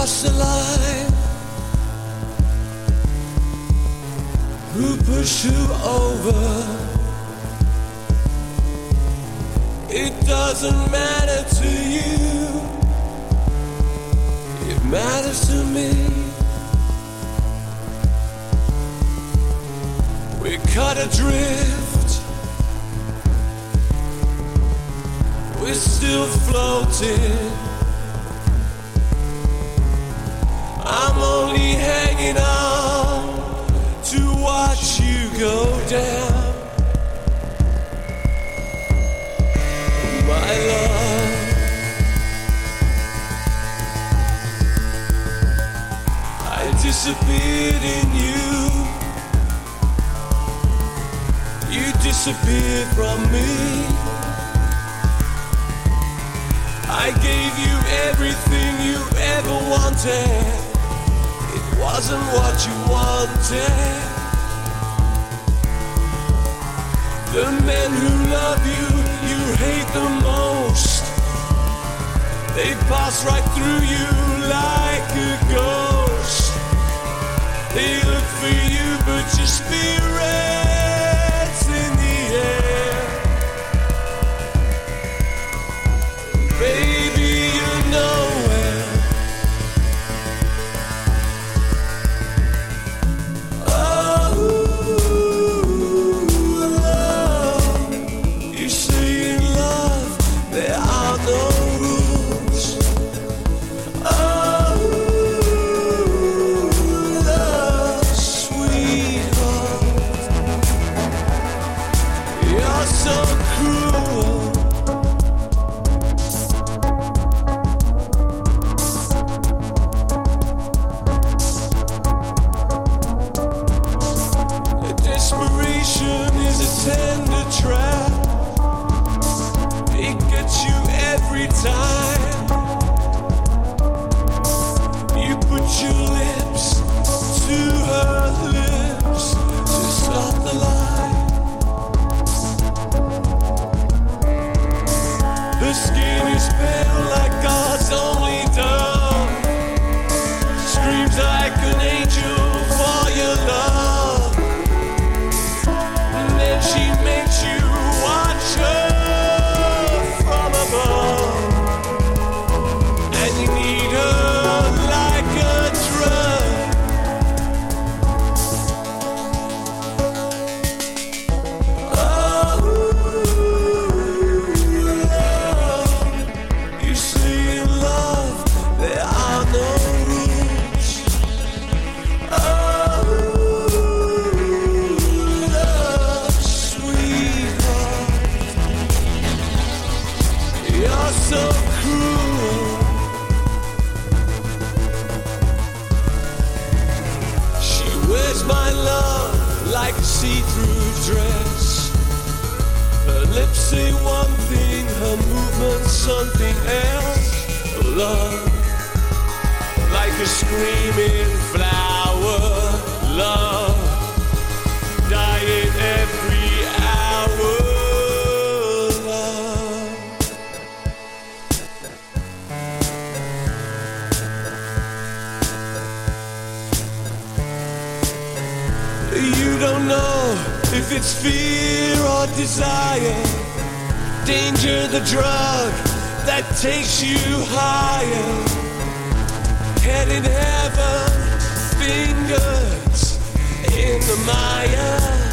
cross the line? Who pushed who over? It doesn't matter to you, it matters to me. We're caught adrift, we're still floating. I'm only hanging on to watch you go down. My love, I disappeared in you. You disappeared from me. I gave you everything you ever wanted. It wasn't what you wanted. The men who love you, you hate the most. They pass right through you like a ghost. They look for you, but your spirit's in the air. Baby, you're nowhere. Something else, love, like a screaming flower, love, dying every hour, love. You don't know if it's fear or desire. Danger, the drug that takes you higher. Head in heaven, fingers in the mire.